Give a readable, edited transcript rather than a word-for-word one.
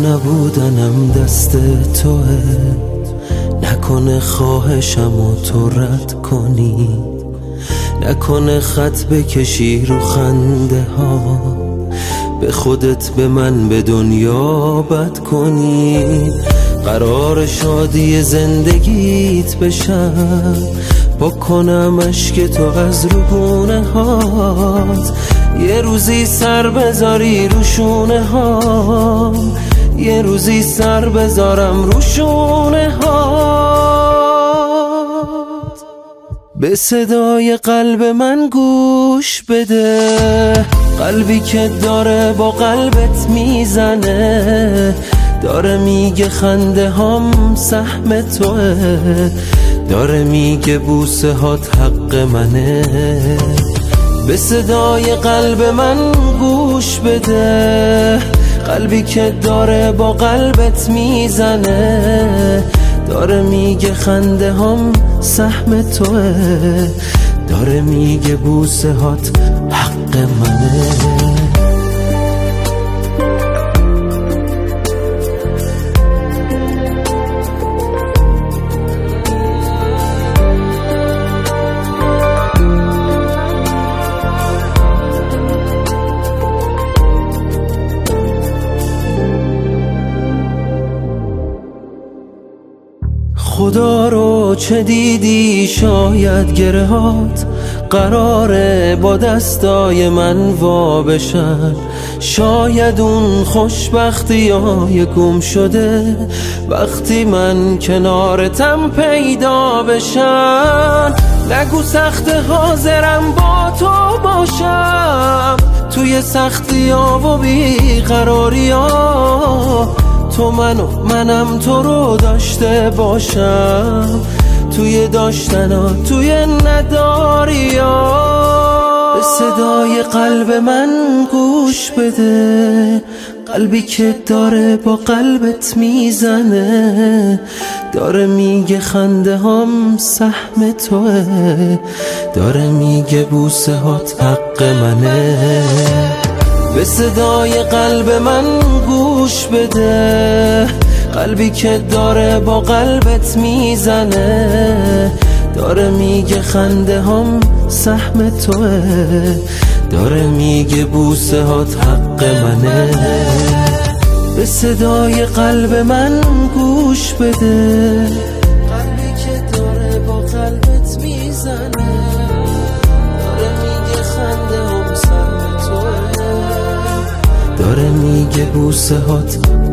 نبودنم دست توه، نکنه خواهشمو تو رد کنی، نکنه خط بکشی رو خنده ها، به خودت به من به دنیا بد کنی. قرار شادی زندگیت بشم، بکنم اشک تو از روگونه هات، یه روزی سر بذاری رو شونه هام، یه روزی سر بذارم رو شونه هات. به صدای قلب من گوش بده، قلبی که داره با قلبت میزنه، داره میگه خنده هام سهم توه، داره میگه بوسه هات حق منه. به صدای قلب من گوش بده، قلبی که داره با قلبت میزنه، داره میگه خنده هام سهم توه، داره میگه بوسه هات حق منه. خدا رو چه دیدی شاید گرهات قراره با دستای من وا بشن، شاید اون خوشبختی های گم شده وقتی من کنارتم پیدا بشن. نگو سخت حاضرم با تو باشم توی سختی ها و بیقراری ها، تو منم تو رو داشته باشم توی داشتنا توی نداریا. به صدای قلب من گوش بده، قلبی که داره با قلبت میزنه، داره میگه خنده هام سهم توه، داره میگه بوسه هات حق منه. به صدای قلب من گوش بده، قلبی که داره با قلبت میزنه، داره میگه خنده هام سهم توه، داره میگه بوسه هات حق منه. به صدای قلب من گوش بده، قلبی که داره با قلبت میزنه، داره میگه خنده هام سهم توه، داره میگه بوسه هات